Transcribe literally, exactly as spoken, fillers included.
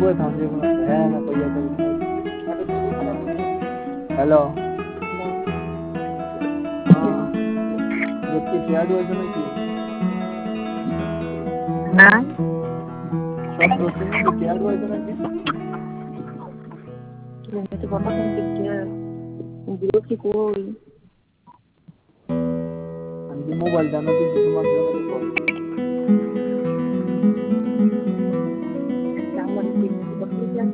बघूया थांब जे पण भयानक हॅलो हाँ जब की चैट व्हायचं ना की ना सब प्रोसेस में चैट व्हायचं ना की me te papá con que quiera un video que cool आणि मोबाईल त्यांना ते शिकून असल्यामध्ये कॉल त्यामुळे ते बघतो